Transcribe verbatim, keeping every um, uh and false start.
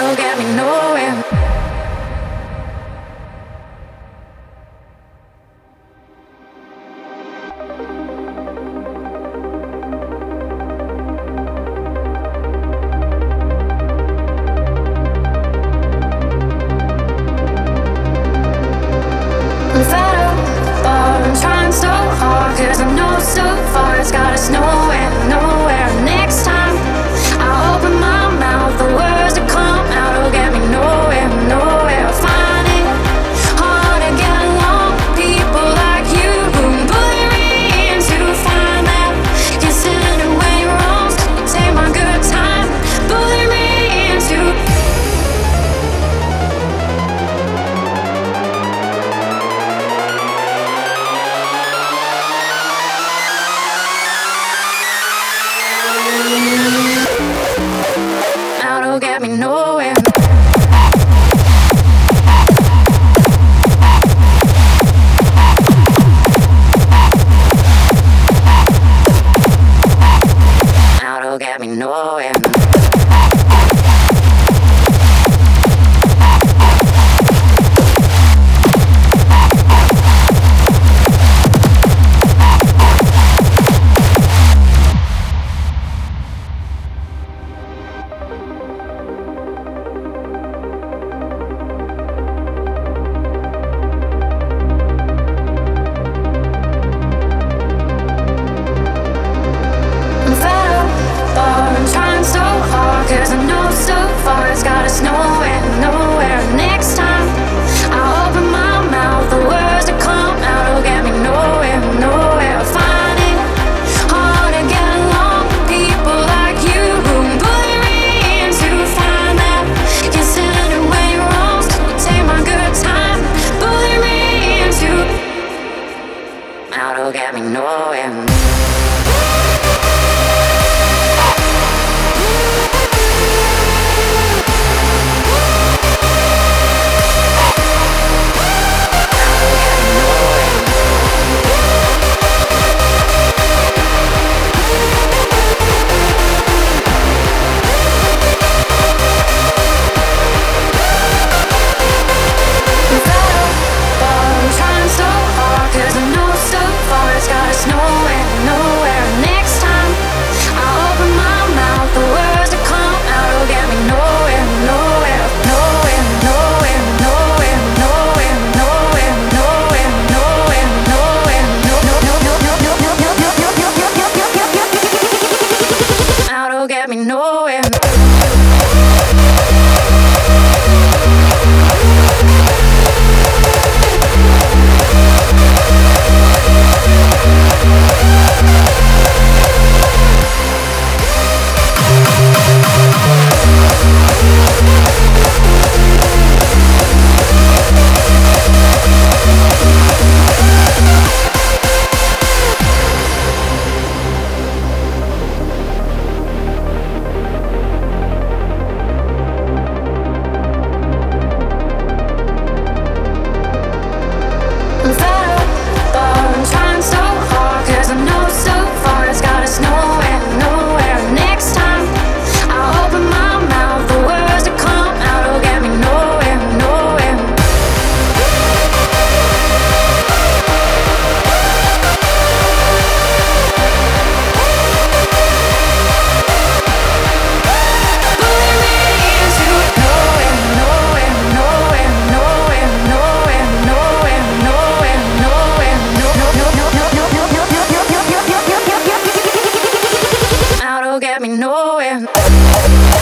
get me nowhere. I'm fed up, but I'm trying so hard, 'cause I know so far it's got us nowhere, nowhere. Next time I open my mouth, the words that come out will get me nowhere, nowhere. I find it hard to get along with people like you who bully me into find that you're sitting way wrong. So you take my good time, bully me into. Now don't get me nowhere. Now don't get me nowhere. I'm fed up, but I'm trying so hard, 'cause I know so far it's got us nowhere, nowhere. Next time I open my mouth, the words that come out will get me nowhere, nowhere. I find it hard to get along with people like you who bully me into find that you're sitting way wrong. So you take my good time, bully me into. Now don't get me nowhere. I'm fed up, but I'm trying so hard, 'cause I know so far it's got us nowhere, nowhere. Next time I open my mouth, the words that come out will get me nowhere, nowhere, nowhere, nowhere, nowhere, nowhere, nowhere, nowhere, nowhere, nowhere, no, no, no, no, no, no, no, no, no, no, no, no, no, no. Now don't get me nowhere. I'm fed up, but I'm trying so hard, 'cause I know so far it's got us nowhere, nowhere. Next time I open my mouth, the words that come out will get me nowhere, nowhere. Bully me into nowhere, nowhere, nowhere, nowhere, nowhere, nowhere, nowhere, nowhere, no, no, no, no, no, no, no, no, no, no, no, no, no, no, no. Now don't get me nowhere.